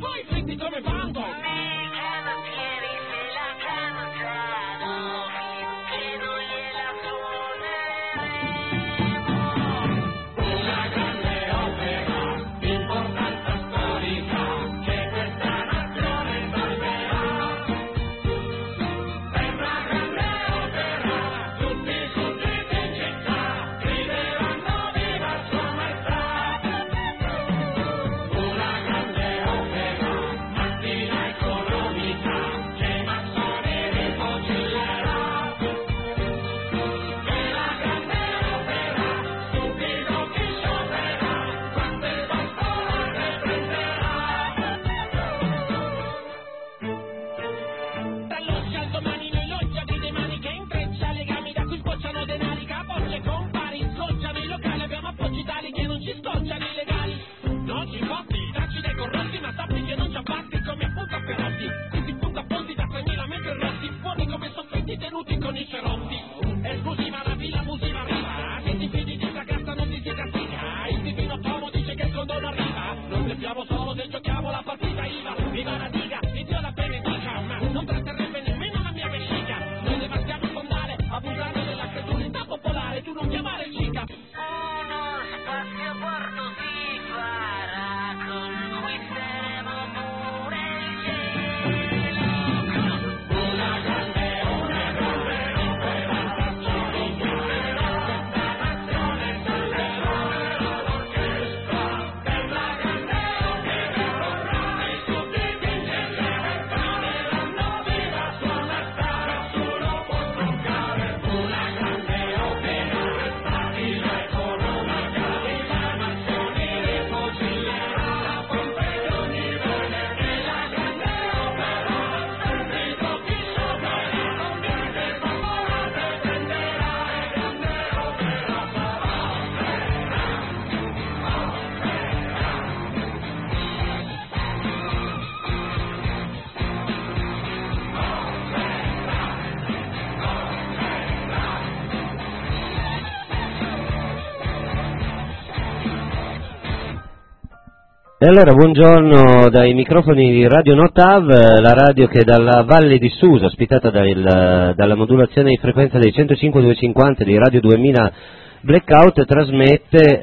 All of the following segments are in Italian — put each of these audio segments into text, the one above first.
poi fritti come bando. E allora buongiorno dai microfoni di Radio Notav, la radio che dalla Valle di Susa, ospitata dalla modulazione di frequenza dei 105-250 di Radio 2000 Blackout, trasmette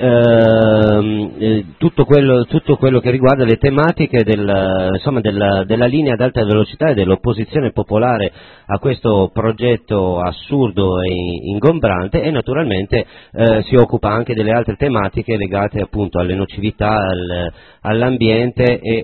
tutto quello che riguarda le tematiche della linea ad alta velocità e dell'opposizione popolare a questo progetto assurdo e ingombrante, e naturalmente si occupa anche delle altre tematiche legate appunto alle nocività, all'ambiente e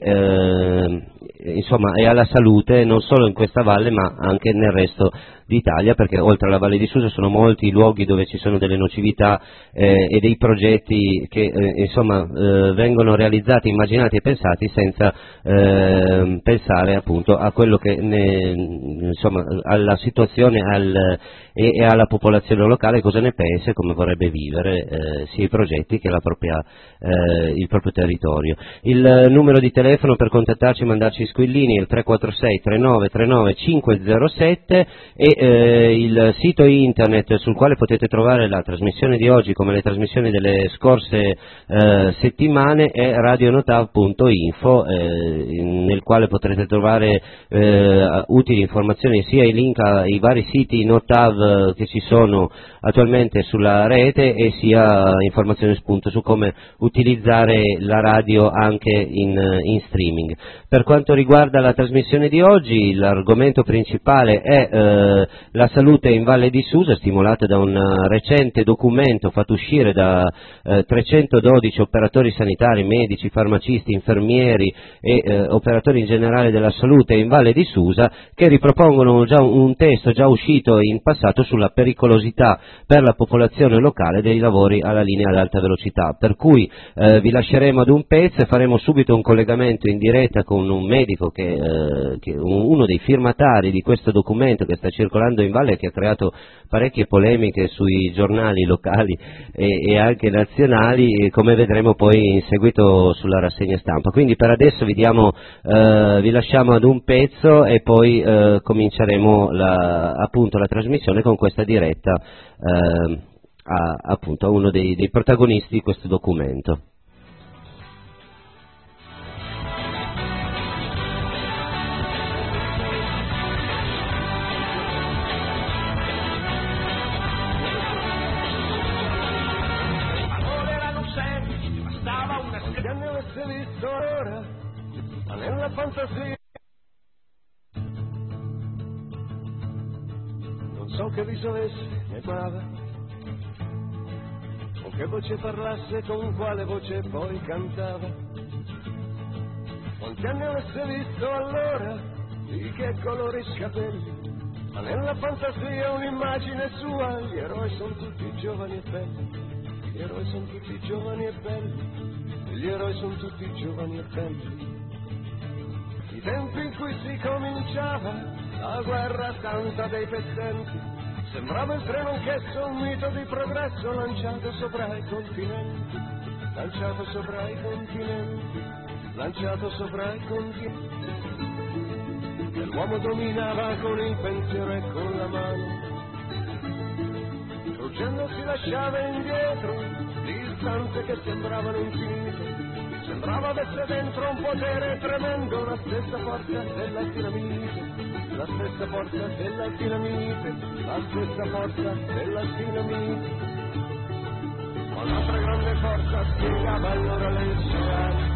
alla salute, non solo in questa valle ma anche nel resto d'Italia, perché oltre alla Valle di Susa sono molti i luoghi dove ci sono delle nocività e dei progetti che vengono realizzati, immaginati e pensati senza pensare appunto a quello che alla situazione e alla popolazione locale, cosa ne pensa e come vorrebbe vivere sia i progetti che il proprio territorio. Il numero di telefono per contattarci e mandarci squillini è il 346 39 39 507 e il sito internet sul quale potete trovare la trasmissione di oggi come le trasmissioni delle scorse settimane è radionotav.info, nel quale potrete trovare utili informazioni, sia i link ai vari siti Notav che ci sono attualmente sulla rete, e sia informazioni spunto su come utilizzare la radio anche in streaming. Per quanto riguarda la trasmissione di oggi, l'argomento principale è la salute in Valle di Susa, stimolata da un recente documento fatto uscire da 312 operatori sanitari, medici, farmacisti, infermieri e operatori in generale della salute in Valle di Susa, che ripropongono già un testo già uscito in passato sulla pericolosità per la popolazione locale dei lavori alla linea ad alta velocità, per cui vi lasceremo ad un pezzo e faremo subito un collegamento in diretta con un medico che uno dei firmatari di questo documento che sta circolando in Valle, che ha creato parecchie polemiche sui giornali locali e anche nazionali, come vedremo poi in seguito sulla rassegna stampa. Quindi per adesso vi lasciamo ad un pezzo e poi cominceremo appunto la trasmissione con questa diretta a uno dei protagonisti di questo documento. visto ora, ma nella fantasia non so che viso avesse né brava, con che voce parlasse, con quale voce poi cantava. Quanti anni avesse visto allora, di che colori scapelli, ma nella fantasia un'immagine sua, gli eroi sono tutti giovani e belli, gli eroi sono tutti giovani e belli, gli eroi sono tutti giovani e belli. I tempi in cui si cominciava la guerra santa dei pezzenti, sembrava il treno anch'esso un mito di progresso lanciato sopra i continenti, lanciato sopra i continenti, lanciato sopra i continenti. E l'uomo dominava con il pensiero e con la mano, struggendo si lasciava indietro distanze che sembravano infinite. Sembrava avesse dentro un potere tremendo, la stessa forza della dinamite, la stessa forza della dinamite, la stessa forza della dinamite. Ma un'altra grande forza spiegava allora le sue ali,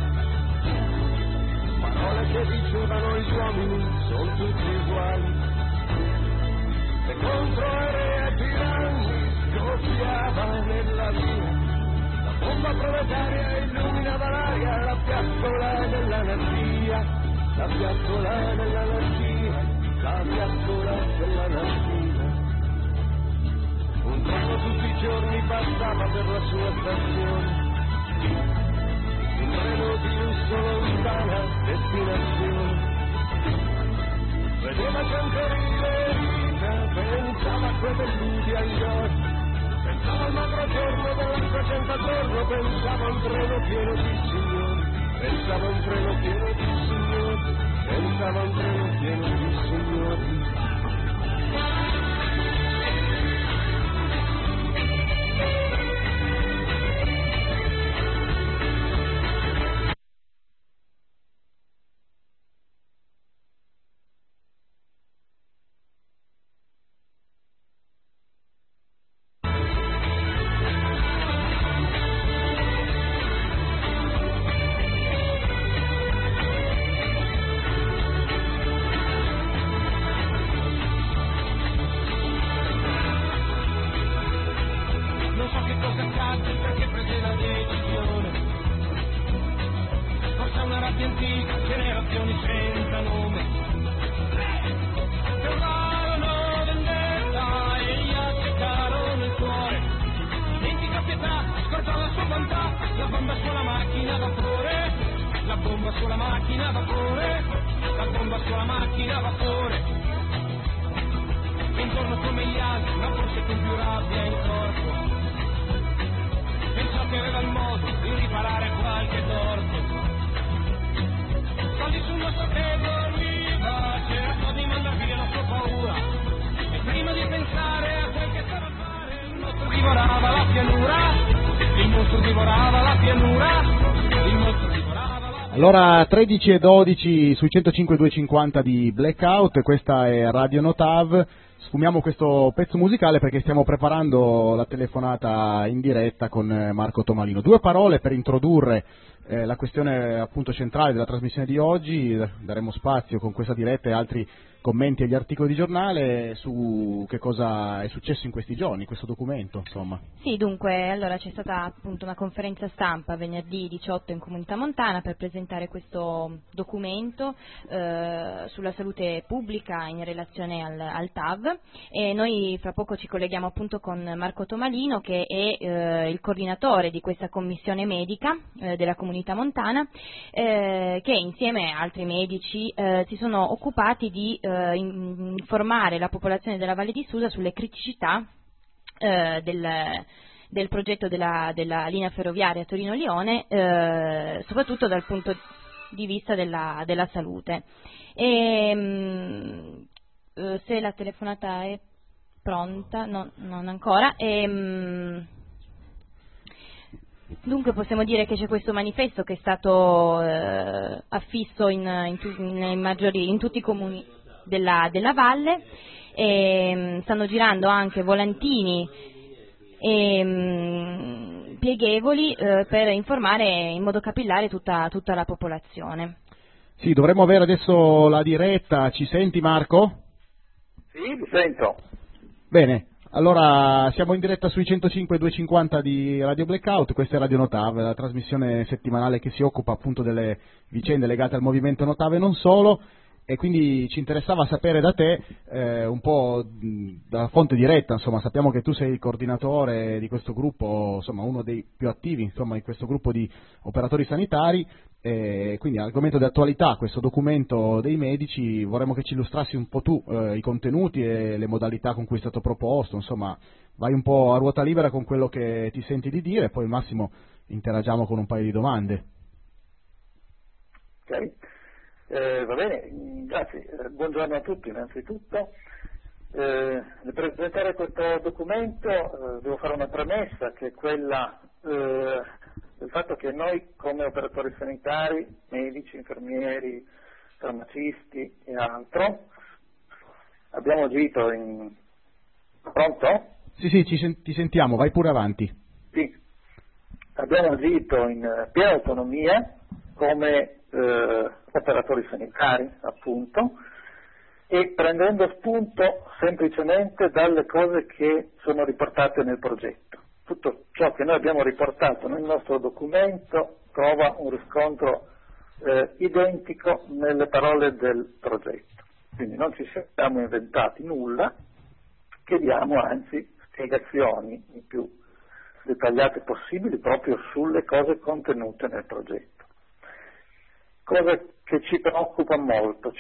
parole che dicevano gli uomini sono tutti uguali, e contro re e tiranni scoppiava nella via. La bomba proletaria illuminava l'aria, la fiaccola dell'anarchia, la fiaccola dell'anarchia, la fiaccola dell'anarchia. Un treno tutti i giorni passava per la sua stazione, un treno di lusso lontana destinazione. Vedeva gente riverita, pensava a quei velluti agli occhi, pensava al magro giorno dell'altra gente attorno, pensava a un treno pieno di signori, pensava a un treno pieno di signori, pensava a un treno pieno di signori. Allora 13:12 sui 105.250 di Blackout, questa è Radio Notav. Sfumiamo questo pezzo musicale perché stiamo preparando la telefonata in diretta con Marco Tomalino. Due parole per introdurre la questione appunto centrale della trasmissione di oggi, daremo spazio con questa diretta e altri commenti agli articoli di giornale su che cosa è successo in questi giorni, questo documento, insomma. Sì, dunque, allora c'è stata appunto una conferenza stampa venerdì 18 in Comunità Montana per presentare questo documento sulla salute pubblica in relazione al TAV, e noi fra poco ci colleghiamo appunto con Marco Tomalino, che è il coordinatore di questa commissione medica della Comunità Montana, che insieme a altri medici si sono occupati di informare la popolazione della Valle di Susa sulle criticità del progetto della linea ferroviaria Torino-Lione, soprattutto dal punto di vista della salute. Se la telefonata è pronta, no, non ancora. Dunque possiamo dire che c'è questo manifesto che è stato affisso in tutti i comuni della valle, e stanno girando anche volantini pieghevoli per informare in modo capillare tutta la popolazione. Sì, dovremmo avere adesso la diretta. Ci senti, Marco? Sì, mi sento. Bene, allora siamo in diretta sui 105.250 di Radio Blackout, questa è Radio Notave, la trasmissione settimanale che si occupa appunto delle vicende legate al movimento Notave e non solo, e quindi ci interessava sapere da te un po' da fonte diretta, insomma, sappiamo che tu sei il coordinatore di questo gruppo, insomma uno dei più attivi insomma in questo gruppo di operatori sanitari, quindi argomento di attualità, questo documento dei medici, vorremmo che ci illustrassi un po' tu i contenuti e le modalità con cui è stato proposto, insomma vai un po' a ruota libera con quello che ti senti di dire e poi al massimo interagiamo con un paio di domande. Ok. Va bene, grazie. Buongiorno a tutti innanzitutto. Nel presentare questo documento devo fare una premessa, che è quella del fatto che noi come operatori sanitari, medici, infermieri, farmacisti e altro, abbiamo agito in... Pronto? Sì, ti sentiamo, vai pure avanti. Sì, abbiamo agito in piena autonomia come operatori sanitari, appunto, e prendendo spunto semplicemente dalle cose che sono riportate nel progetto. Tutto ciò che noi abbiamo riportato nel nostro documento trova un riscontro identico nelle parole del progetto. Quindi non ci siamo inventati nulla, chiediamo anzi spiegazioni i più dettagliate possibili proprio sulle cose contenute nel progetto. Cosa che ci preoccupa molto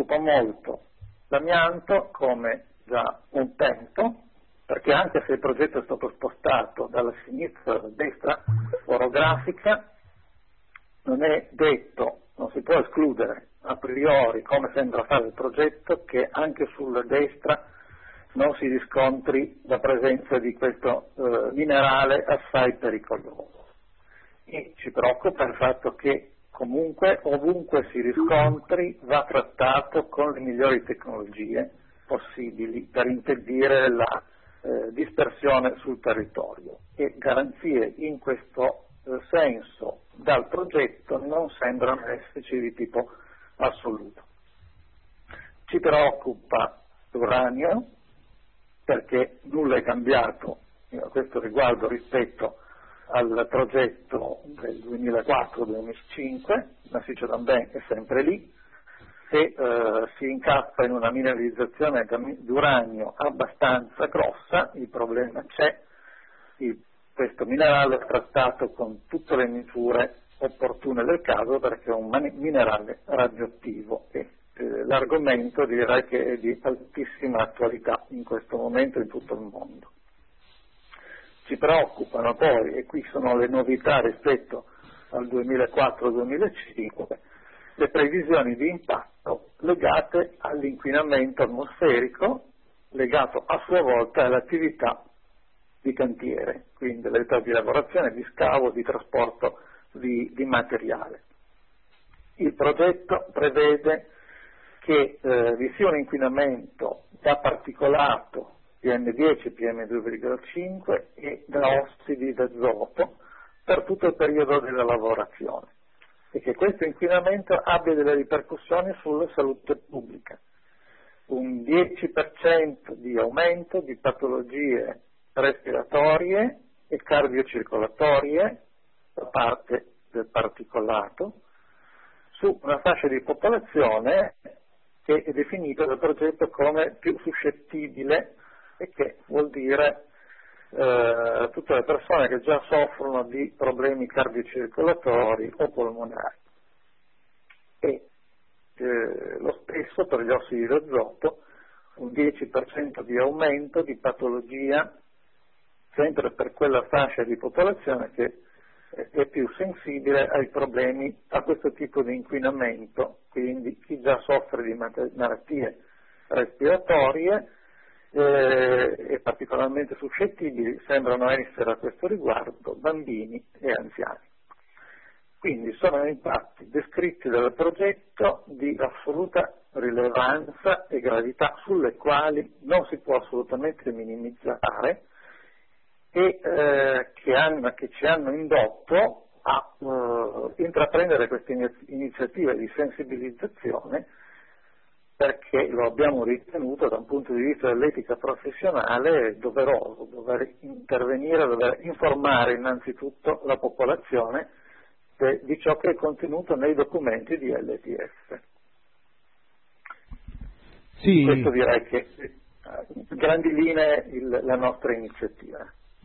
l'amianto come già un tempo, perché anche se il progetto è stato spostato dalla sinistra alla destra orografica, non è detto, non si può escludere a priori, come sembra fare il progetto, che anche sulla destra non si riscontri la presenza di questo minerale assai pericoloso. E ci preoccupa il fatto che comunque ovunque si riscontri va trattato con le migliori tecnologie possibili per impedire la dispersione sul territorio, e garanzie in questo senso dal progetto non sembrano esserci di tipo assoluto. Ci preoccupa l'uranio perché nulla è cambiato a questo riguardo rispetto al progetto del 2004-2005, massiccio d'Ambè è sempre lì. Se si incappa in una mineralizzazione di uranio abbastanza grossa, il problema c'è, questo minerale è trattato con tutte le misure opportune del caso perché è un minerale radioattivo e l'argomento direi che è di altissima attualità in questo momento in tutto il mondo. Ci preoccupano poi, e qui sono le novità rispetto al 2004-2005, le previsioni di impatto legate all'inquinamento atmosferico, legato a sua volta all'attività di cantiere, quindi all'attività di lavorazione, di scavo, di trasporto di materiale. Il progetto prevede che vi sia un inquinamento da particolato PM10, PM2,5 e da ossidi d'azoto per tutto il periodo della lavorazione, e che questo inquinamento abbia delle ripercussioni sulla salute pubblica. Un 10% di aumento di patologie respiratorie e cardiocircolatorie da parte del particolato su una fascia di popolazione che è definita dal progetto come più suscettibile, e che vuol dire tutte le persone che già soffrono di problemi cardiocircolatori o polmonari. E lo stesso per gli ossidi d'azoto, un 10% di aumento di patologia sempre per quella fascia di popolazione che è più sensibile ai problemi, a questo tipo di inquinamento, quindi chi già soffre di malattie respiratorie e particolarmente suscettibili sembrano essere a questo riguardo bambini e anziani. Quindi sono impatti descritti dal progetto di assoluta rilevanza e gravità sulle quali non si può assolutamente minimizzare, che ci hanno indotto a intraprendere queste iniziative di sensibilizzazione, perché lo abbiamo ritenuto da un punto di vista dell'etica professionale doveroso, dover intervenire, dover informare innanzitutto la popolazione di ciò che è contenuto nei documenti di LTF. Sì. Questo direi che in grandi linee la nostra iniziativa.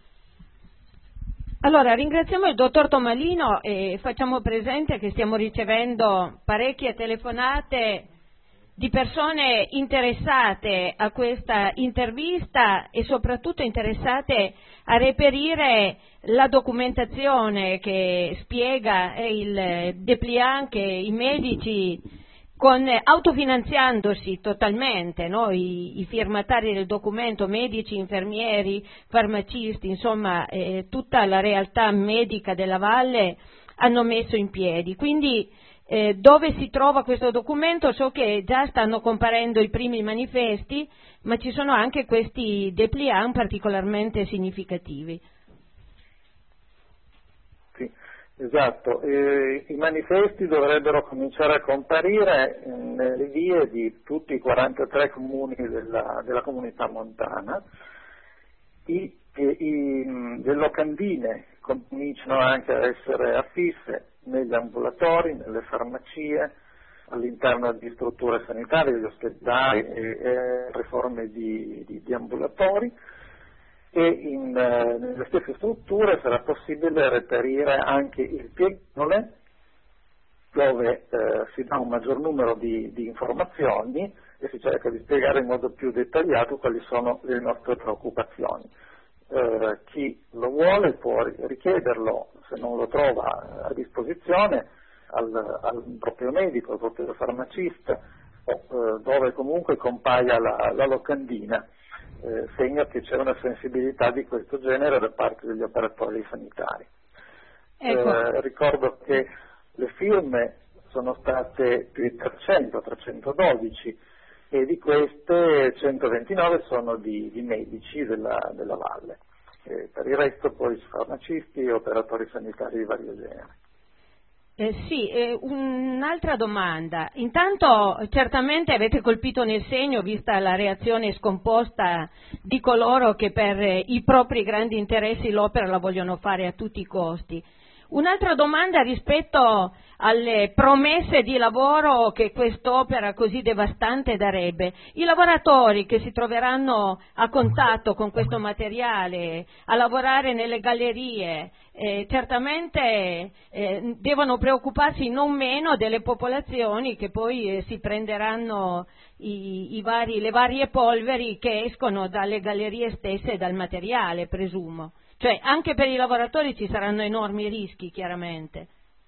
Allora, ringraziamo il dottor Tomalino e facciamo presente che stiamo ricevendo parecchie telefonate di persone interessate a questa intervista e soprattutto interessate a reperire la documentazione che spiega il dépliant che i medici, autofinanziandosi totalmente, no? I firmatari del documento, medici, infermieri, farmacisti, insomma tutta la realtà medica della Valle hanno messo in piedi. Quindi dove si trova questo documento? So che già stanno comparendo i primi manifesti, ma ci sono anche questi dépliant particolarmente significativi. Sì, esatto. I manifesti dovrebbero cominciare a comparire nelle vie di tutti i 43 comuni della comunità montana. Le locandine cominciano anche a essere affisse negli ambulatori, nelle farmacie, all'interno di strutture sanitarie, di ospedali e riforme di ambulatori, e nelle stesse strutture sarà possibile reperire anche il piegone, dove si dà un maggior numero di informazioni e si cerca di spiegare in modo più dettagliato quali sono le nostre preoccupazioni. Chi lo vuole può richiederlo, se non lo trova a disposizione, al proprio medico, al proprio farmacista, dove comunque compaia la locandina, segno che c'è una sensibilità di questo genere da parte degli operatori sanitari. Ecco. Ricordo che le firme sono state più di 312 e di queste 129 sono di medici della Valle. Per il resto poi farmacisti e operatori sanitari di vario genere. Sì, un'altra domanda. Intanto certamente avete colpito nel segno, vista la reazione scomposta di coloro che per i propri grandi interessi l'opera la vogliono fare a tutti i costi. Un'altra domanda rispetto alle promesse di lavoro che quest'opera così devastante darebbe. I lavoratori che si troveranno a contatto con questo materiale, a lavorare nelle gallerie, certamente devono preoccuparsi non meno delle popolazioni che poi si prenderanno le varie polveri che escono dalle gallerie stesse e dal materiale, presumo. Cioè anche per i lavoratori ci saranno enormi rischi, chiaramente.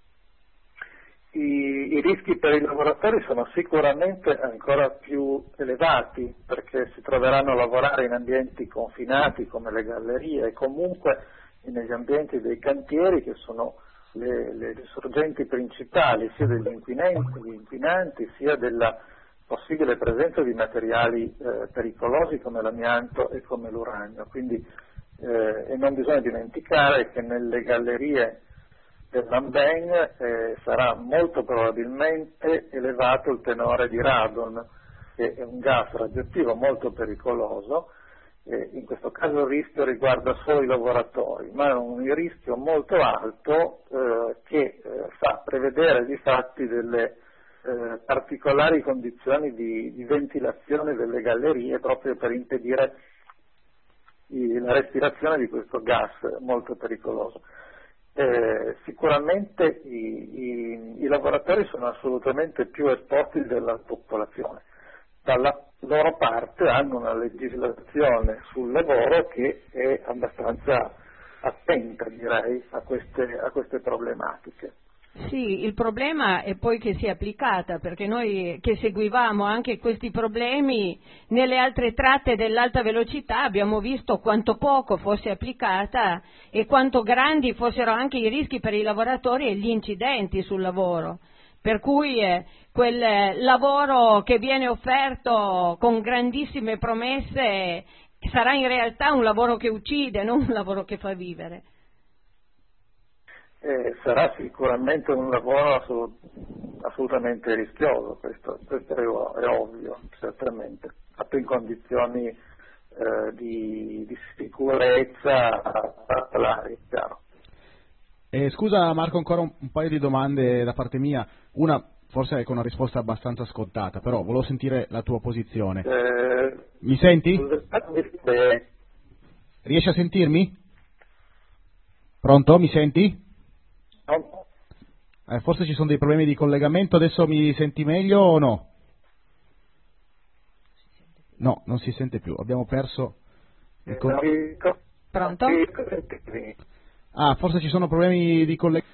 I rischi per i lavoratori sono sicuramente ancora più elevati, perché si troveranno a lavorare in ambienti confinati come le gallerie e comunque negli ambienti dei cantieri, che sono le sorgenti principali sia degli inquinanti sia della possibile presenza di materiali pericolosi come l'amianto e come l'uranio. Quindi e non bisogna dimenticare che nelle gallerie dell'Ambeng sarà molto probabilmente elevato il tenore di radon, che è un gas radioattivo molto pericoloso. In questo caso il rischio riguarda solo i lavoratori, ma è un rischio molto alto che fa prevedere di fatti delle particolari condizioni di ventilazione delle gallerie, proprio per impedire la respirazione di questo gas molto pericoloso. Sicuramente i lavoratori sono assolutamente più esposti della popolazione. Dalla loro parte hanno una legislazione sul lavoro che è abbastanza attenta, direi, a queste problematiche. Sì, il problema è poi che sia applicata, perché noi che seguivamo anche questi problemi nelle altre tratte dell'alta velocità abbiamo visto quanto poco fosse applicata e quanto grandi fossero anche i rischi per i lavoratori e gli incidenti sul lavoro. Per cui quel lavoro che viene offerto con grandissime promesse sarà in realtà un lavoro che uccide, non un lavoro che fa vivere. Sarà sicuramente un lavoro assolutamente rischioso, questo è ovvio, certamente, fatto in condizioni di sicurezza particolari, chiaro. Scusa Marco, ancora un paio di domande da parte mia, una forse con una risposta abbastanza scontata, però volevo sentire la tua posizione. Mi senti? Riesci a sentirmi? Pronto? Mi senti? Forse ci sono dei problemi di collegamento, adesso mi senti meglio o no? No, non si sente più, abbiamo perso il Pronto? Forse ci sono problemi di collegamento.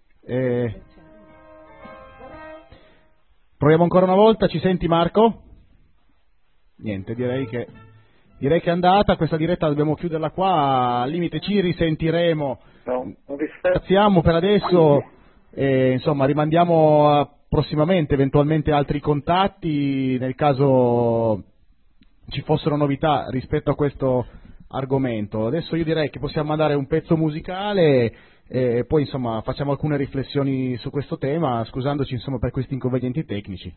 Proviamo ancora una volta, ci senti Marco? Niente, direi che è andata, questa diretta dobbiamo chiuderla qua, al limite ci risentiremo. Ringraziamo per adesso e insomma rimandiamo prossimamente eventualmente altri contatti nel caso ci fossero novità rispetto a questo argomento. Adesso io direi che possiamo mandare un pezzo musicale e poi insomma facciamo alcune riflessioni su questo tema, scusandoci insomma per questi inconvenienti tecnici.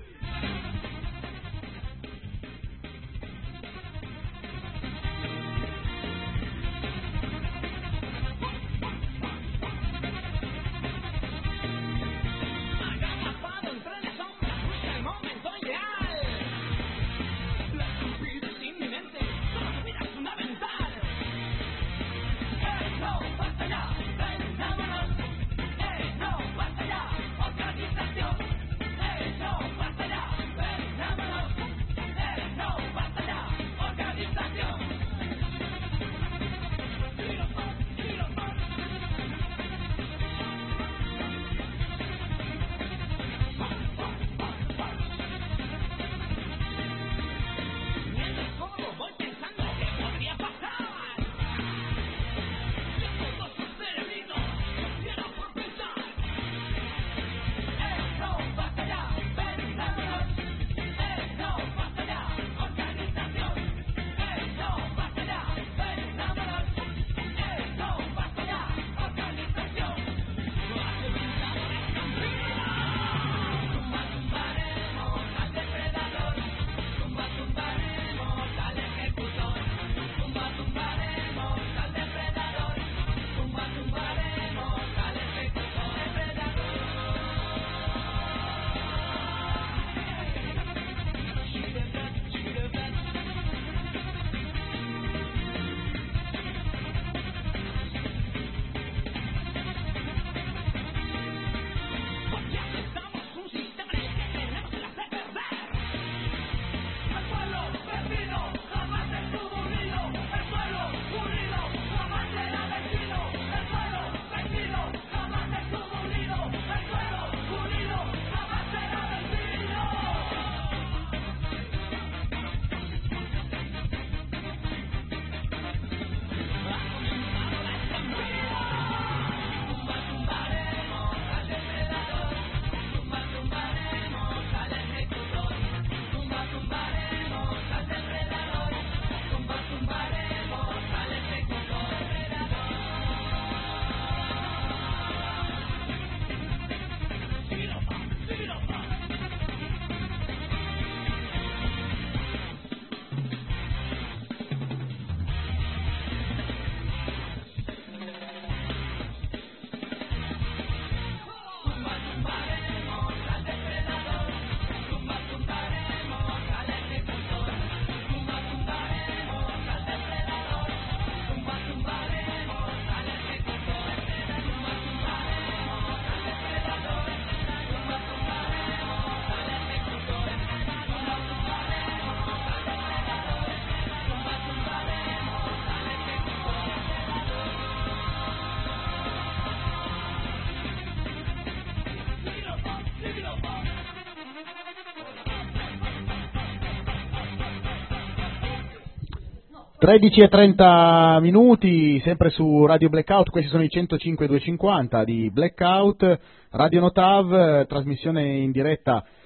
(13:30), sempre su Radio Blackout. Questi sono i 105.250 di Blackout, Radio Notav, trasmissione in diretta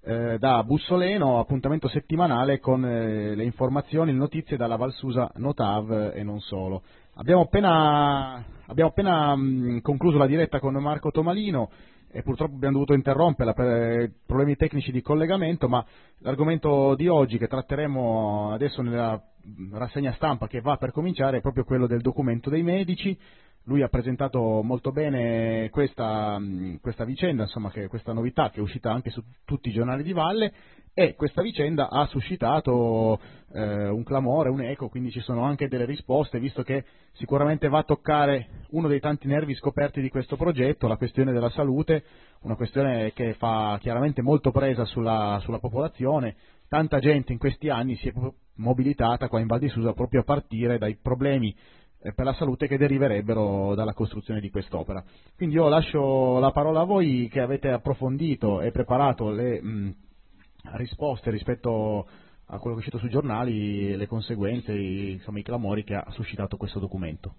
da Bussoleno, appuntamento settimanale con le informazioni, le notizie dalla Valsusa Notav e non solo. Abbiamo appena concluso la diretta con Marco Tomalino e purtroppo abbiamo dovuto interromperla per problemi tecnici di collegamento, ma l'argomento di oggi che tratteremo adesso nella rassegna stampa che va per cominciare è proprio quello del documento dei medici. Lui ha presentato molto bene questa vicenda, insomma, questa novità che è uscita anche su tutti i giornali di valle, e questa vicenda ha suscitato un clamore, un eco, quindi ci sono anche delle risposte, visto che sicuramente va a toccare uno dei tanti nervi scoperti di questo progetto, la questione della salute, una questione che fa chiaramente molto presa sulla popolazione. Tanta gente in questi anni si è mobilitata qua in Val di Susa proprio a partire dai problemi per la salute che deriverebbero dalla costruzione di quest'opera. Quindi io lascio la parola a voi che avete approfondito e preparato le risposte rispetto a quello che è uscito sui giornali, le conseguenze, insomma, i clamori che ha suscitato questo documento.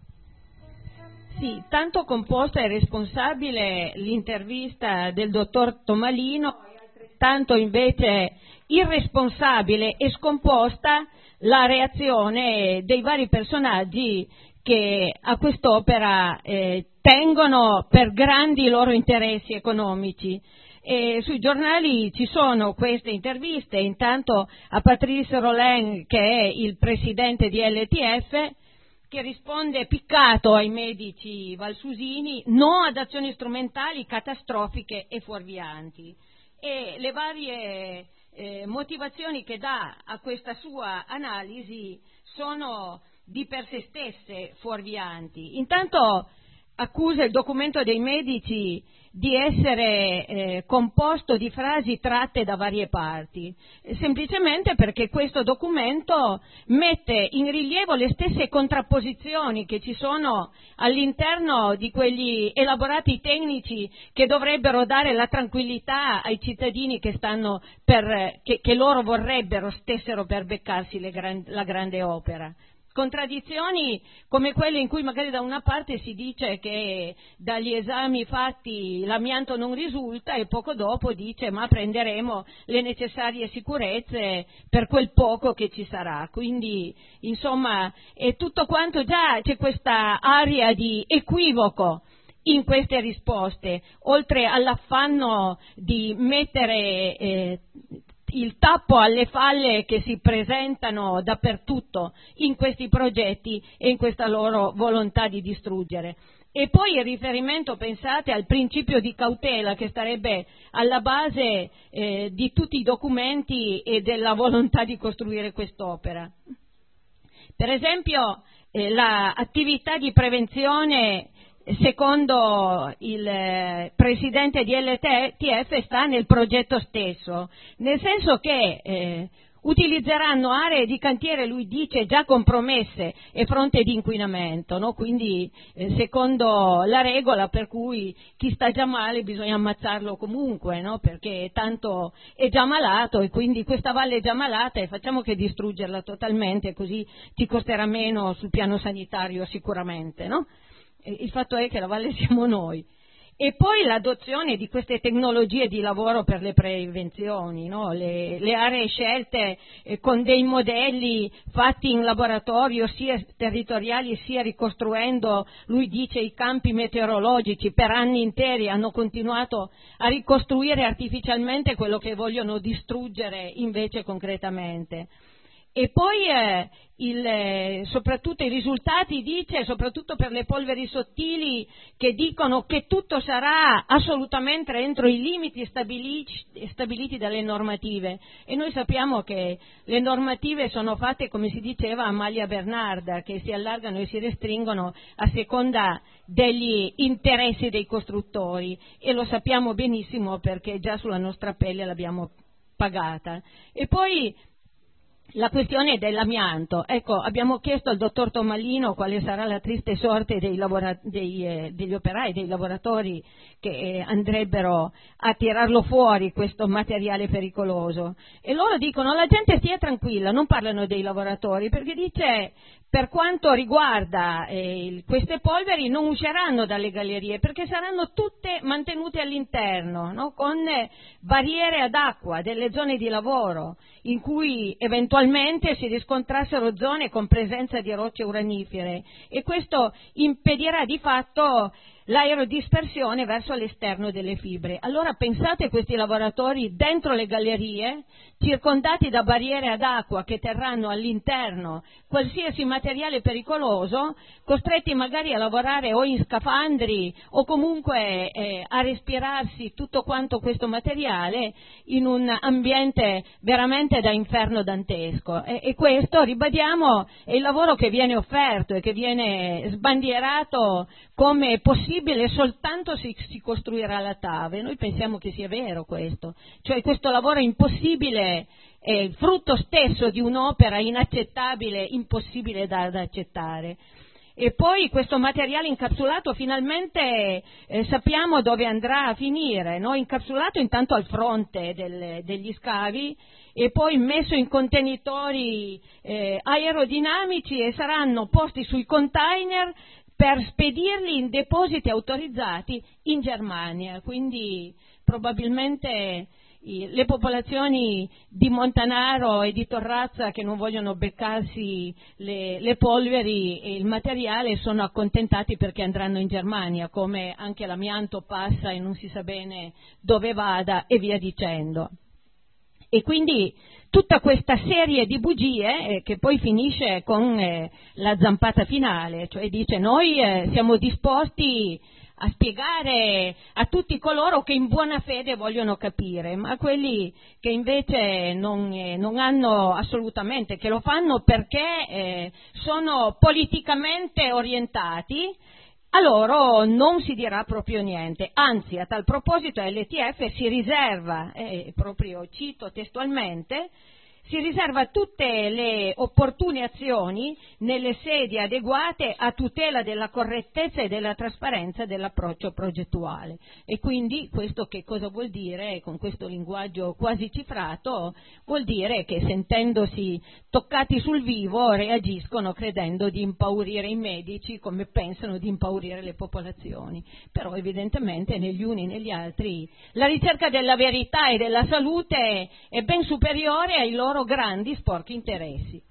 Sì, tanto composta e responsabile l'intervista del dottor Tomalino, tanto invece irresponsabile e scomposta la reazione dei vari personaggi che a quest'opera tengono per grandi loro interessi economici. E sui giornali ci sono queste interviste, intanto a Patrice Rolin, che è il presidente di LTF, che risponde piccato ai medici valsusini: no ad azioni strumentali catastrofiche e fuorvianti. E le varie motivazioni che dà a questa sua analisi sono di per sé stesse fuorvianti. Intanto accusa il documento dei medici di essere composto di frasi tratte da varie parti, semplicemente perché questo documento mette in rilievo le stesse contrapposizioni che ci sono all'interno di quegli elaborati tecnici che dovrebbero dare la tranquillità ai cittadini che loro stessero per beccarsi la grande opera. Contraddizioni come quelle in cui magari da una parte si dice che dagli esami fatti l'amianto non risulta e poco dopo dice ma prenderemo le necessarie sicurezze per quel poco che ci sarà. Quindi insomma è tutto quanto, già c'è questa aria di equivoco in queste risposte, oltre all'affanno di mettere il tappo alle falle che si presentano dappertutto in questi progetti e in questa loro volontà di distruggere. E poi il riferimento, pensate, al principio di cautela che starebbe alla base di tutti i documenti e della volontà di costruire quest'opera. Per esempio l'attività di prevenzione, secondo il presidente di LTF, sta nel progetto stesso, nel senso che utilizzeranno aree di cantiere, lui dice, già compromesse e fronte di inquinamento, no? Quindi secondo la regola per cui chi sta già male bisogna ammazzarlo comunque, no? Perché tanto è già malato e quindi questa valle è già malata e facciamo che distruggerla totalmente, così ci costerà meno sul piano sanitario sicuramente, no? Il fatto è che la valle siamo noi. E poi l'adozione di queste tecnologie di lavoro per le prevenzioni, no? Le aree scelte con dei modelli fatti in laboratorio sia territoriali sia ricostruendo, lui dice, i campi meteorologici. Per anni interi hanno continuato a ricostruire artificialmente quello che vogliono distruggere invece concretamente. E poi soprattutto i risultati, dice, soprattutto per le polveri sottili, che dicono che tutto sarà assolutamente entro i limiti stabiliti dalle normative, e noi sappiamo che le normative sono fatte, come si diceva, a maglia bernarda, che si allargano e si restringono a seconda degli interessi dei costruttori, e lo sappiamo benissimo perché già sulla nostra pelle l'abbiamo pagata. E poi la questione dell'amianto. Ecco, abbiamo chiesto al dottor Tomalino quale sarà la triste sorte degli operai, dei lavoratori che andrebbero a tirarlo fuori questo materiale pericoloso, e loro dicono: la gente stia tranquilla, non parlano dei lavoratori, perché dice per quanto riguarda queste polveri non usciranno dalle gallerie perché saranno tutte mantenute all'interno, no? Con barriere ad acqua delle zone di lavoro in cui eventualmente si riscontrassero zone con presenza di rocce uranifere, e questo impedirà di fatto l'aerodispersione verso l'esterno delle fibre. Allora pensate a questi lavoratori dentro le gallerie, circondati da barriere ad acqua che terranno all'interno qualsiasi materiale pericoloso, costretti magari a lavorare o in scafandri o comunque a respirarsi tutto quanto questo materiale in un ambiente veramente da inferno dantesco. E questo, ribadiamo, è il lavoro che viene offerto e che viene sbandierato come possibile soltanto se si costruirà la TAV, e noi pensiamo che sia vero questo, cioè questo lavoro è impossibile, è il frutto stesso di un'opera inaccettabile, impossibile da accettare. E poi questo materiale incapsulato finalmente sappiamo dove andrà a finire, no? Incapsulato intanto al fronte degli scavi e poi messo in contenitori aerodinamici, e saranno posti sui container per spedirli in depositi autorizzati in Germania. Quindi probabilmente le popolazioni di Montanaro e di Torrazza, che non vogliono beccarsi le polveri e il materiale, sono accontentati perché andranno in Germania, come anche l'amianto passa e non si sa bene dove vada e via dicendo. E quindi tutta questa serie di bugie che poi finisce con la zampata finale, cioè dice: noi siamo disposti a spiegare a tutti coloro che in buona fede vogliono capire, ma quelli che invece non hanno assolutamente, che lo fanno perché sono politicamente orientati, a loro non si dirà proprio niente. Anzi, a tal proposito l'ETF si riserva, proprio cito testualmente, si riserva tutte le opportune azioni nelle sedi adeguate a tutela della correttezza e della trasparenza dell'approccio progettuale. E quindi questo che cosa vuol dire? Con questo linguaggio quasi cifrato vuol dire che, sentendosi toccati sul vivo, reagiscono credendo di impaurire i medici come pensano di impaurire le popolazioni. Però evidentemente negli uni e negli altri la ricerca della verità e della salute è ben superiore ai loro grandi sporchi interessi.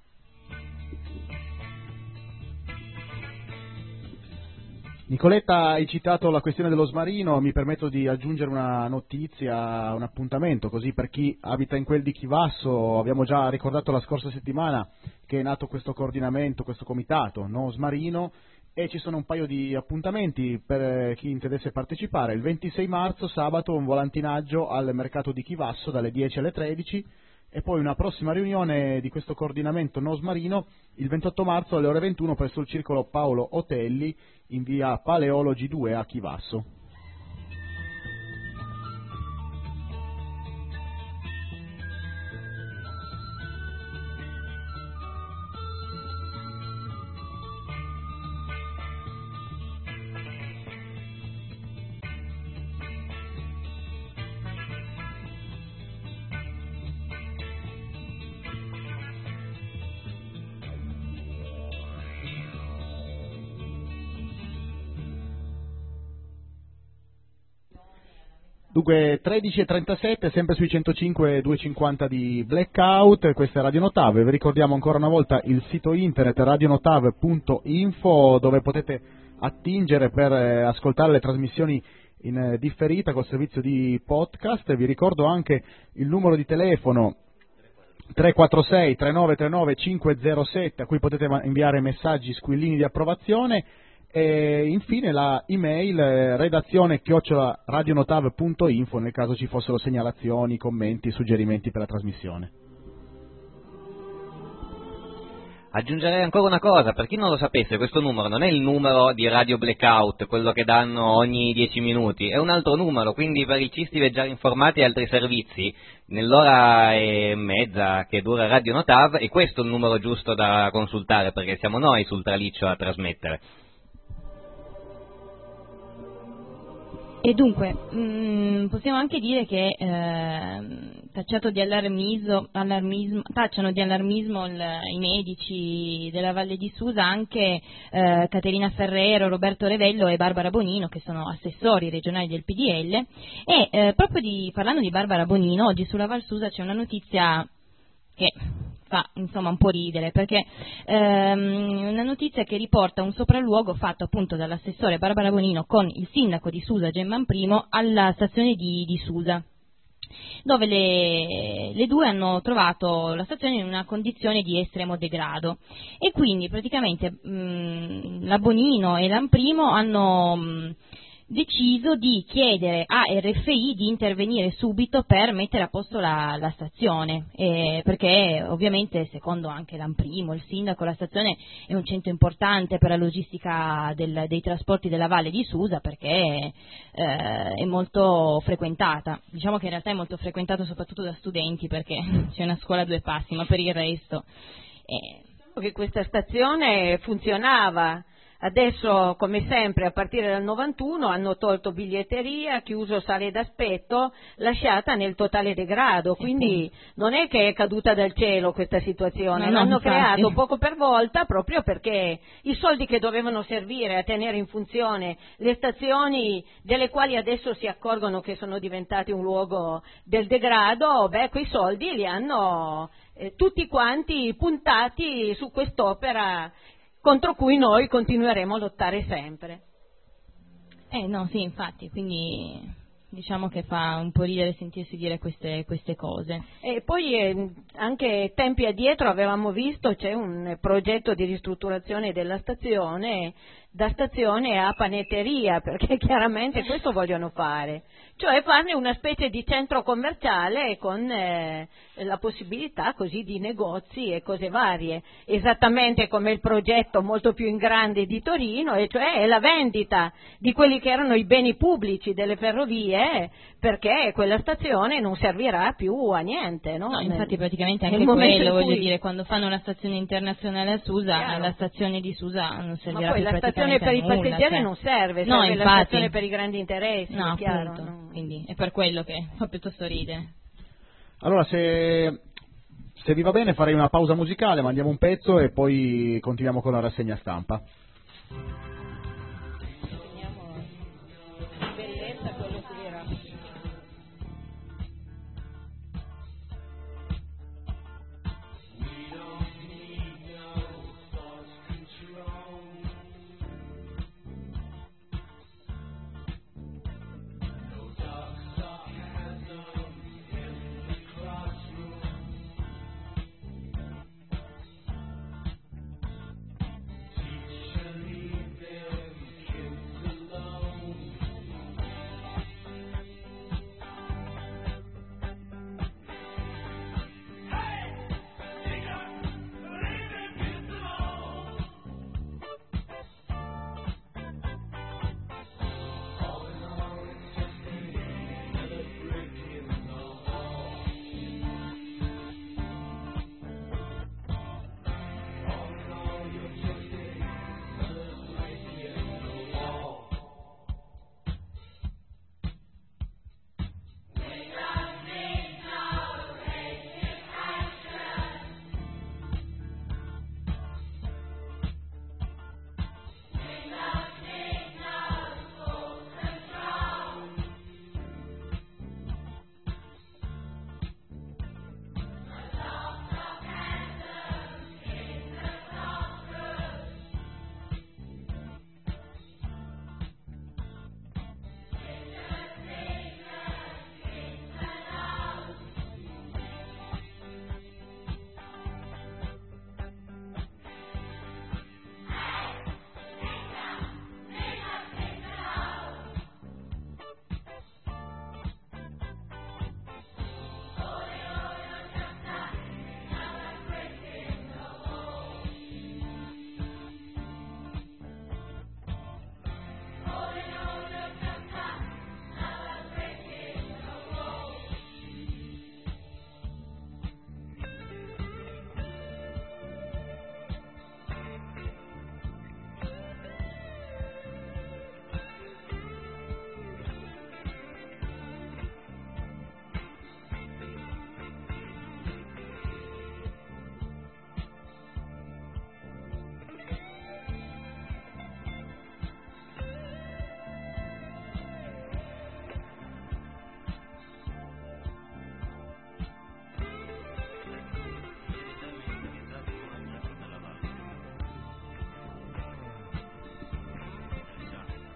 Nicoletta, hai citato la questione dello smarino, mi permetto di aggiungere una notizia, un appuntamento, così per chi abita in quel di Chivasso. Abbiamo già ricordato la scorsa settimana che è nato questo coordinamento, questo comitato No Smarino, e ci sono un paio di appuntamenti per chi intendesse partecipare. Il 26 marzo, sabato, un volantinaggio al mercato di Chivasso dalle 10 alle 13, e poi una prossima riunione di questo coordinamento No Smarino il 28 marzo alle ore 21 presso il circolo Paolo Otelli in via Paleologi 2 a Chivasso. Dunque 13:37, sempre sui 105 250 di Blackout, questa è Radio Notav. Vi ricordiamo ancora una volta il sito internet radionotav.info, dove potete attingere per ascoltare le trasmissioni in differita col servizio di podcast. Vi ricordo anche il numero di telefono 346 3939 507 a cui potete inviare messaggi squillini di approvazione. E infine la email redazione@radionotav.info nel caso ci fossero segnalazioni, commenti, suggerimenti per la trasmissione. Aggiungerei ancora una cosa, per chi non lo sapesse, questo numero non è il numero di Radio Blackout, quello che danno ogni 10 minuti, è un altro numero, quindi per i cisti già informati e altri servizi, nell'ora e mezza che dura Radio Notav, è questo il numero giusto da consultare, perché siamo noi sul traliccio a trasmettere. E dunque, possiamo anche dire che tacciano di allarmismo i medici della Valle di Susa anche Caterina Ferrero, Roberto Revello e Barbara Bonino, che sono assessori regionali del PDL, e parlando di Barbara Bonino, oggi sulla Val Susa c'è una notizia che fa insomma un po' ridere, perché una notizia che riporta un sopralluogo fatto appunto dall'assessore Barbara Bonino con il sindaco di Susa Gemman I alla stazione di Susa, dove le due hanno trovato la stazione in una condizione di estremo degrado, e quindi praticamente la Bonino e l'Amprimo hanno deciso di chiedere a RFI di intervenire subito per mettere a posto la stazione, perché ovviamente secondo anche l'Amprimo, il sindaco, la stazione è un centro importante per la logistica dei trasporti della Valle di Susa, perché è molto frequentata, diciamo che in realtà è molto frequentata soprattutto da studenti, perché c'è una scuola a 2 passi, ma per il resto che questa stazione funzionava. Adesso, come sempre, a partire dal 91 hanno tolto biglietteria, chiuso sale d'aspetto, lasciata nel totale degrado, quindi non è che è caduta dal cielo questa situazione, l'hanno creato poco per volta proprio perché i soldi che dovevano servire a tenere in funzione le stazioni, delle quali adesso si accorgono che sono diventate un luogo del degrado, quei soldi li hanno tutti quanti puntati su quest'opera contro cui noi continueremo a lottare sempre. No, sì, infatti, quindi diciamo che fa un po' ridere sentirsi dire queste cose. E poi anche tempi addietro avevamo visto c'è un progetto di ristrutturazione della stazione, da stazione a panetteria, perché chiaramente questo vogliono fare, cioè farne una specie di centro commerciale con la possibilità così di negozi e cose varie, esattamente come il progetto molto più in grande di Torino, e cioè la vendita di quelli che erano i beni pubblici delle ferrovie, perché quella stazione non servirà più a niente, no? Infatti praticamente anche quello, voglio dire, quando fanno la stazione internazionale a Susa, la stazione di Susa non servirà più praticamente a nulla. La stazione per i passeggeri non serve, serve la stazione per i grandi interessi, no, è chiaro. Appunto, no. Quindi è per quello che fa piuttosto ridere. Allora, se vi va bene farei una pausa musicale, mandiamo un pezzo e poi continuiamo con la rassegna stampa.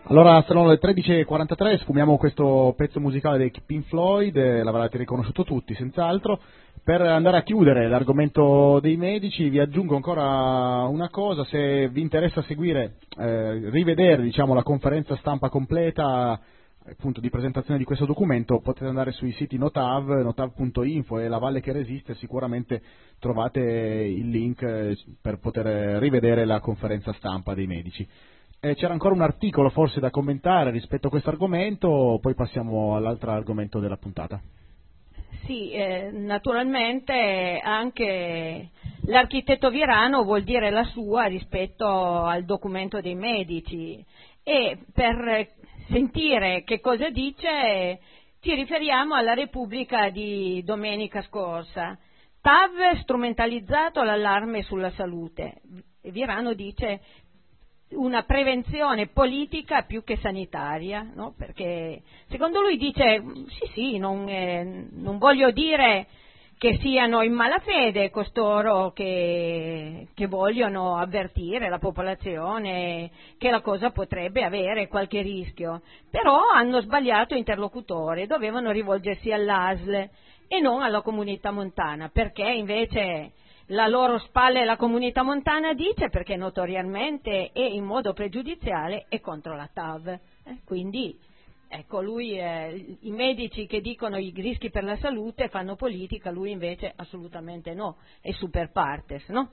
Allora sono le 13.43, sfumiamo questo pezzo musicale dei Pink Floyd, l'avrete riconosciuto tutti senz'altro. Per andare a chiudere l'argomento dei medici vi aggiungo ancora una cosa: se vi interessa seguire, rivedere diciamo la conferenza stampa completa appunto di presentazione di questo documento, potete andare sui siti Notav, notav.info e La Valle che Resiste, sicuramente trovate il link per poter rivedere la conferenza stampa dei medici. C'era ancora un articolo forse da commentare rispetto a questo argomento, poi passiamo all'altro argomento della puntata. Sì, naturalmente anche l'architetto Virano vuol dire la sua rispetto al documento dei medici, e per sentire che cosa dice ci riferiamo alla Repubblica di domenica scorsa. TAV strumentalizzato l'allarme sulla salute. Virano dice una prevenzione politica più che sanitaria, no? Perché secondo lui dice sì, non voglio dire che siano in malafede costoro che vogliono avvertire la popolazione che la cosa potrebbe avere qualche rischio, però hanno sbagliato interlocutore, dovevano rivolgersi all'ASL e non alla comunità montana, perché invece la loro spalla è la comunità montana, dice, perché notoriamente e in modo pregiudiziale è contro la TAV. Quindi, ecco, lui, i medici che dicono i rischi per la salute fanno politica, lui invece assolutamente no, è super partes, no?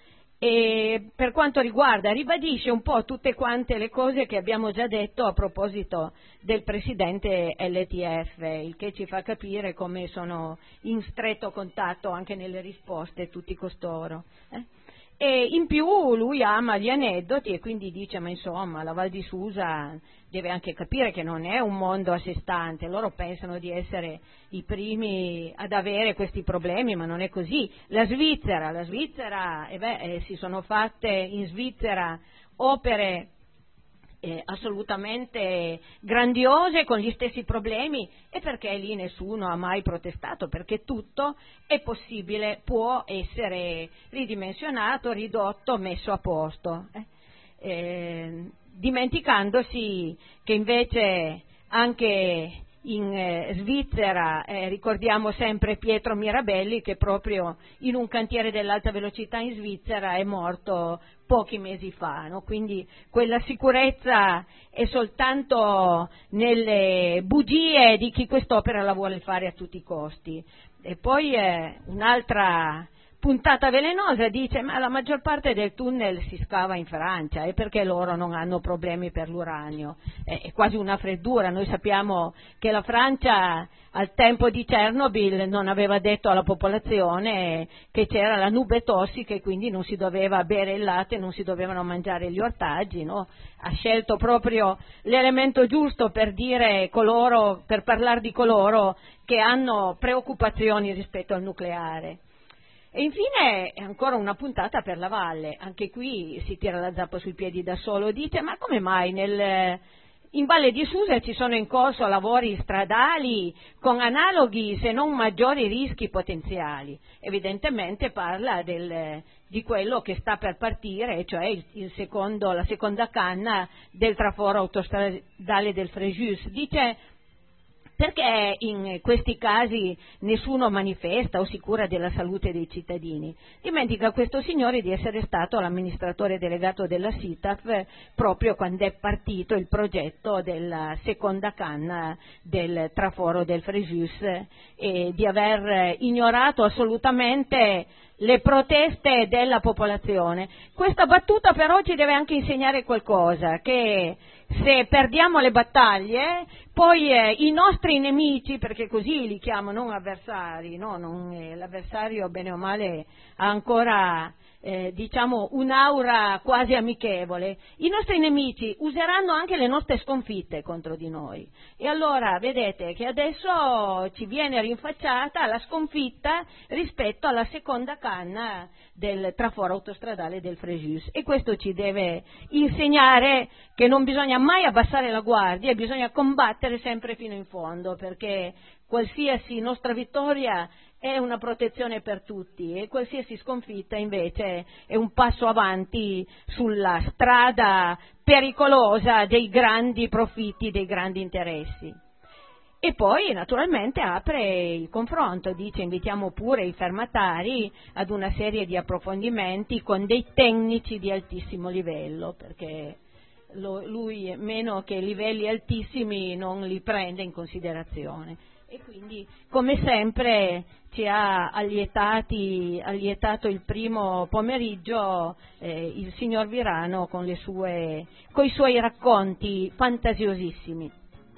E per quanto riguarda, ribadisce un po' tutte quante le cose che abbiamo già detto a proposito del presidente LTF, il che ci fa capire come sono in stretto contatto anche nelle risposte tutti costoro. E in più lui ama gli aneddoti e quindi dice ma insomma la Val di Susa deve anche capire che non è un mondo a sé stante, loro pensano di essere i primi ad avere questi problemi, ma non è così. La Svizzera, si sono fatte in Svizzera opere assolutamente grandiose con gli stessi problemi, e perché lì nessuno ha mai protestato, perché tutto è possibile, può essere ridimensionato, ridotto, messo a posto, dimenticandosi che invece anche in Svizzera ricordiamo sempre Pietro Mirabelli, che proprio in un cantiere dell'alta velocità in Svizzera è morto pochi mesi fa, no? Quindi quella sicurezza è soltanto nelle bugie di chi quest'opera la vuole fare a tutti i costi. E poi un'altra puntata velenosa dice ma la maggior parte del tunnel si scava in Francia, e perché loro non hanno problemi per l'uranio? È quasi una freddura. Noi sappiamo che la Francia al tempo di Chernobyl non aveva detto alla popolazione che c'era la nube tossica e quindi non si doveva bere il latte, non si dovevano mangiare gli ortaggi, no? Ha scelto proprio l'elemento giusto per parlare di coloro che hanno preoccupazioni rispetto al nucleare. E infine ancora una puntata per la Valle, anche qui si tira la zappa sui piedi da solo, dice ma come mai in Valle di Susa ci sono in corso lavori stradali con analoghi se non maggiori rischi potenziali? Evidentemente parla di quello che sta per partire, cioè la seconda canna del traforo autostradale del Frejus. Dice perché in questi casi nessuno manifesta o si cura della salute dei cittadini? Dimentica questo signore di essere stato l'amministratore delegato della SITAF proprio quando è partito il progetto della seconda canna del traforo del Frejus, e di aver ignorato assolutamente le proteste della popolazione. Questa battuta però ci deve anche insegnare qualcosa, che se perdiamo le battaglie, poi i nostri nemici, perché così li chiamo, non avversari, no? L'avversario bene o male ha ancora un'aura quasi amichevole, i nostri nemici useranno anche le nostre sconfitte contro di noi, e allora vedete che adesso ci viene rinfacciata la sconfitta rispetto alla seconda canna del traforo autostradale del Frejus, e questo ci deve insegnare che non bisogna mai abbassare la guardia e bisogna combattere sempre fino in fondo, perché qualsiasi nostra vittoria è una protezione per tutti e qualsiasi sconfitta invece è un passo avanti sulla strada pericolosa dei grandi profitti, dei grandi interessi. E poi naturalmente apre il confronto, dice invitiamo pure i fermatari ad una serie di approfondimenti con dei tecnici di altissimo livello, perché lui meno che livelli altissimi non li prende in considerazione. E quindi, come sempre, ci ha allietato il primo pomeriggio il signor Virano con i suoi racconti fantasiosissimi.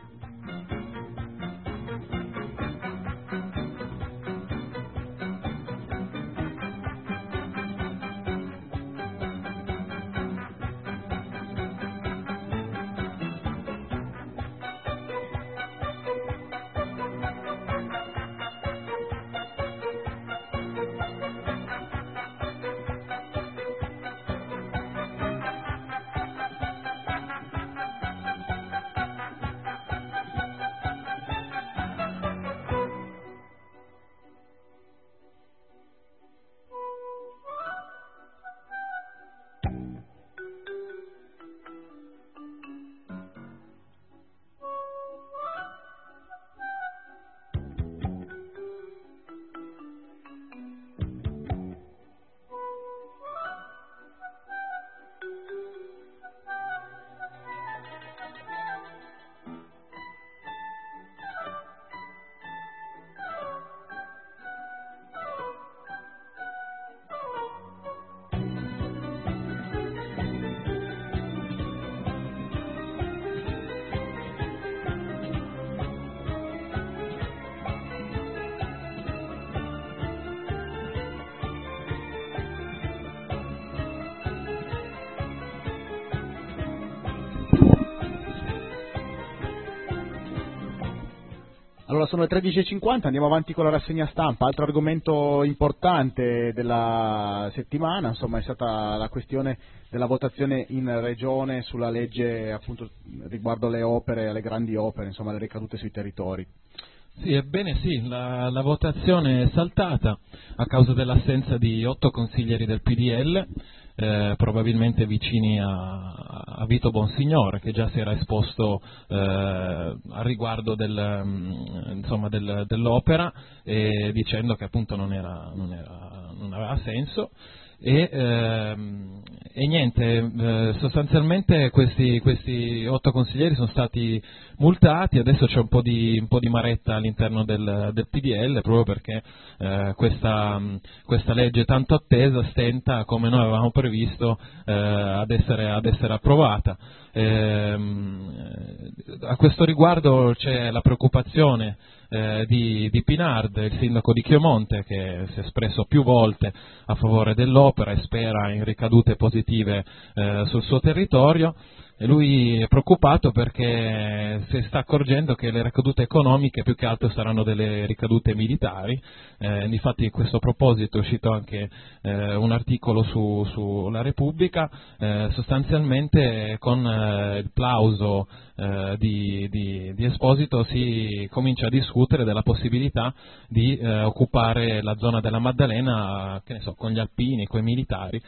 Allora sono le 13.50, andiamo avanti con la rassegna stampa. Altro argomento importante della settimana, insomma, è stata la questione della votazione in regione sulla legge appunto riguardo le opere, le grandi opere, insomma le ricadute sui territori. Sì, ebbene sì, la votazione è saltata a causa dell'assenza di 8 consiglieri del PDL, probabilmente vicini a Vito Bonsignore, che già si era esposto a riguardo dell'opera, dicendo che appunto non aveva senso. E niente, sostanzialmente questi 8 consiglieri sono stati multati. Adesso c'è un po' di maretta all'interno del PDL, proprio perché questa legge tanto attesa stenta, come noi avevamo previsto, ad essere approvata. A questo riguardo c'è la preoccupazione di Pinard, il sindaco di Chiomonte, che si è espresso più volte a favore dell'opera e spera in ricadute positive sul suo territorio. E lui è preoccupato perché si sta accorgendo che le ricadute economiche più che altro saranno delle ricadute militari. Infatti a questo proposito è uscito anche un articolo su La Repubblica. Sostanzialmente con il plauso di Esposito si comincia a discutere della possibilità di occupare la zona della Maddalena, che ne so, con gli alpini, con i militari.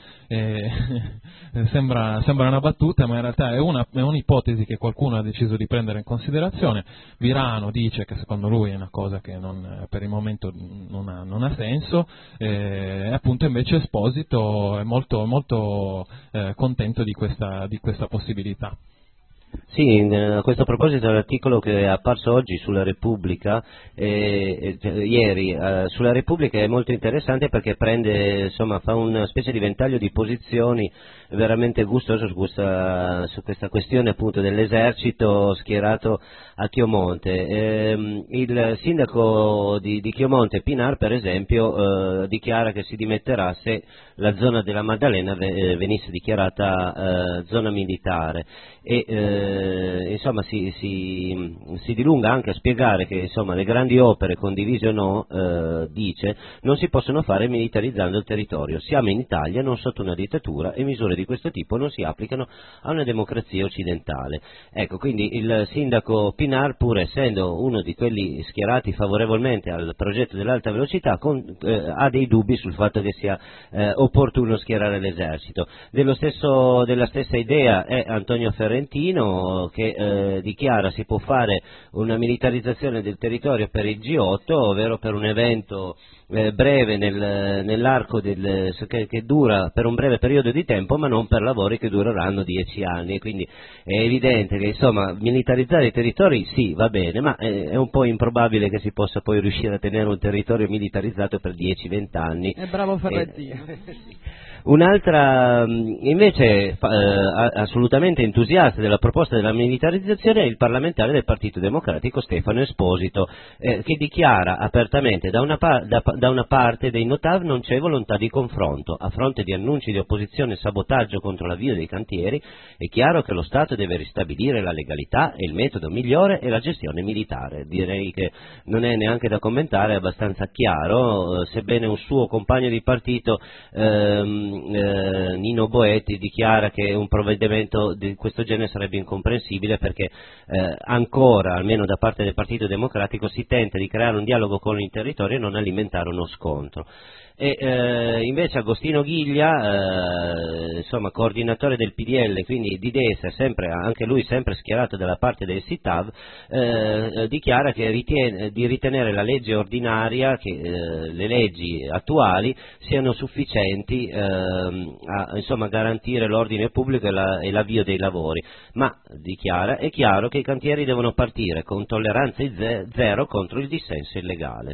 Sembra una battuta, ma in realtà è un'ipotesi che qualcuno ha deciso di prendere in considerazione. Virano dice che secondo lui è una cosa che per il momento non ha senso, e appunto invece Esposito è molto, molto contento di questa possibilità. Sì, a questo proposito l'articolo che è apparso oggi sulla Repubblica, ieri sulla Repubblica, è molto interessante perché fa una specie di ventaglio di posizioni veramente gustoso su questa questione appunto dell'esercito schierato a Chiomonte. Il sindaco di Chiomonte, Pinar, per esempio, dichiara che si dimetterà se la zona della Maddalena venisse dichiarata zona militare, e insomma si dilunga anche a spiegare che insomma le grandi opere condivise o no, dice, non si possono fare militarizzando il territorio. Siamo in Italia, non sotto una dittatura, e misure di questo tipo non si applicano a una democrazia occidentale. Ecco, quindi il sindaco Pinar, pur essendo uno di quelli schierati favorevolmente al progetto dell'alta velocità, ha dei dubbi sul fatto che sia opportuno schierare l'esercito. Della stessa idea è Antonio Ferrentino, che dichiara si può fare una militarizzazione del territorio per il G8, ovvero per un evento breve nell'arco che dura per un breve periodo di tempo, ma non per lavori che dureranno 10 anni, e quindi è evidente che insomma militarizzare i territori sì, va bene, ma è un po' improbabile che si possa poi riuscire a tenere un territorio militarizzato per 10-20 anni. È bravo Ferrentino. Un'altra invece assolutamente entusiasta della proposta della militarizzazione è il parlamentare del Partito Democratico Stefano Esposito, che dichiara apertamente da una parte dei Notav non c'è volontà di confronto, a fronte di annunci di opposizione e sabotaggio contro l'avvio dei cantieri è chiaro che lo Stato deve ristabilire la legalità e il metodo migliore è la gestione militare. Direi che non è neanche da commentare, è abbastanza chiaro, sebbene un suo compagno di partito Nino Boetti dichiara che un provvedimento di questo genere sarebbe incomprensibile perché ancora, almeno da parte del Partito Democratico, si tenta di creare un dialogo con il territorio e non alimentare uno scontro. E invece Agostino Ghiglia, insomma coordinatore del PDL, quindi di destra, anche lui sempre schierato dalla parte del SITAV, dichiara che di ritenere la legge ordinaria, che le leggi attuali siano sufficienti a insomma garantire l'ordine pubblico e l'avvio dei lavori, ma dichiara è chiaro che i cantieri devono partire con tolleranza zero contro il dissenso illegale.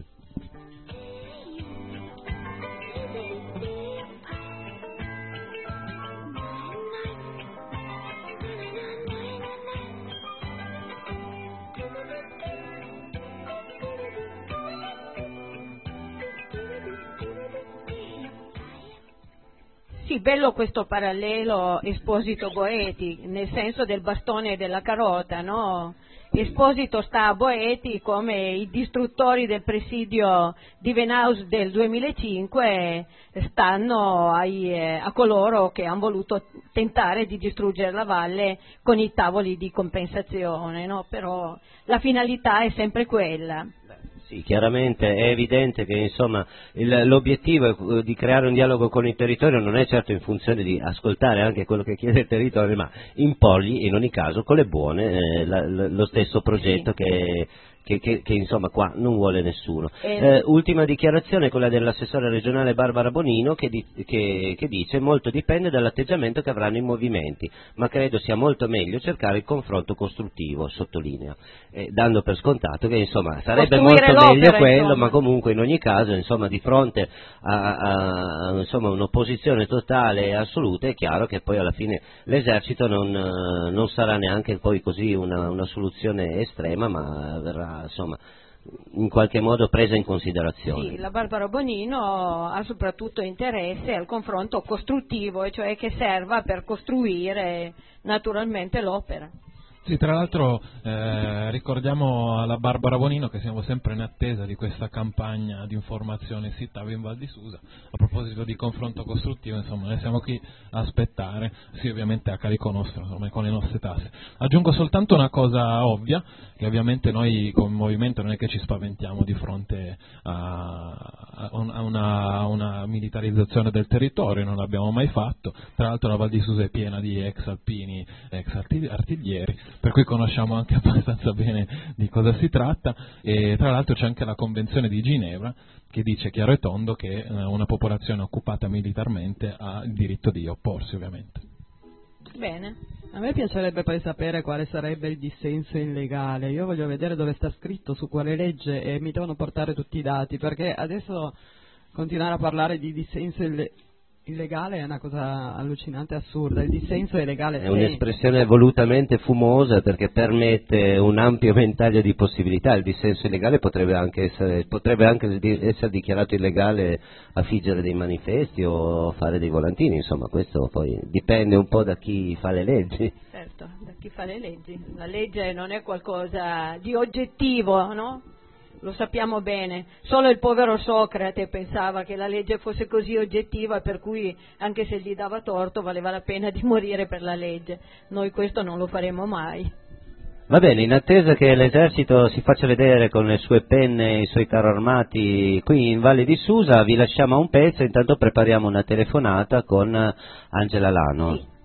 Sì, bello questo parallelo Esposito-Boetti, nel senso del bastone e della carota, no? Esposito sta a Boetti come i distruttori del presidio di Venaus del 2005 stanno a coloro che hanno voluto tentare di distruggere la valle con i tavoli di compensazione, no? Però la finalità è sempre quella. Sì, chiaramente è evidente che insomma l'obiettivo di creare un dialogo con il territorio non è certo in funzione di ascoltare anche quello che chiede il territorio, ma imporgli in ogni caso con le buone lo stesso progetto che insomma qua non vuole nessuno. Ultima dichiarazione, quella dell'assessore regionale Barbara Bonino, che dice molto dipende dall'atteggiamento che avranno i movimenti, ma credo sia molto meglio cercare il confronto costruttivo, sottolinea, dando per scontato che insomma sarebbe molto meglio quello, insomma. Ma comunque in ogni caso insomma di fronte a insomma un'opposizione totale e assoluta è chiaro che poi alla fine l'esercito non sarà neanche poi così una soluzione estrema, ma verrà insomma in qualche modo presa in considerazione. Sì, la Barbara Bonino ha soprattutto interesse al confronto costruttivo, e cioè che serva per costruire naturalmente l'opera. Sì, tra l'altro ricordiamo alla Barbara Bonino che siamo sempre in attesa di questa campagna di informazione SITAV in Val di Susa. A proposito di confronto costruttivo, insomma, noi siamo qui a aspettare, sì, ovviamente a carico nostro, insomma, con le nostre tasse. Aggiungo soltanto una cosa ovvia, che ovviamente noi come movimento non è che ci spaventiamo di fronte a una militarizzazione del territorio, non l'abbiamo mai fatto. Tra l'altro la Val di Susa è piena di ex alpini, ex artiglieri, per cui conosciamo anche abbastanza bene di cosa si tratta, e tra l'altro c'è anche la Convenzione di Ginevra che dice chiaro e tondo che una popolazione occupata militarmente ha il diritto di opporsi, ovviamente. Bene. A me piacerebbe poi sapere quale sarebbe il dissenso illegale. Io voglio vedere dove sta scritto, su quale legge, e mi devono portare tutti i dati, perché adesso continuare a parlare di dissenso illegale è una cosa allucinante e assurda. Il dissenso è legale. È un'espressione volutamente fumosa perché permette un ampio ventaglio di possibilità. Il dissenso illegale potrebbe anche essere dichiarato illegale a figgere dei manifesti o fare dei volantini, insomma questo poi dipende un po' da chi fa le leggi. Certo. certo, da chi fa le leggi. La legge non è qualcosa di oggettivo, no? Lo sappiamo bene. Solo il povero Socrate pensava che la legge fosse così oggettiva per cui anche se gli dava torto valeva la pena di morire per la legge. Noi questo non lo faremo mai. Va bene, in attesa che l'esercito si faccia vedere con le sue penne e i suoi carri armati qui in Valle di Susa, vi lasciamo a un pezzo, intanto prepariamo una telefonata con Angela Lano. Sì.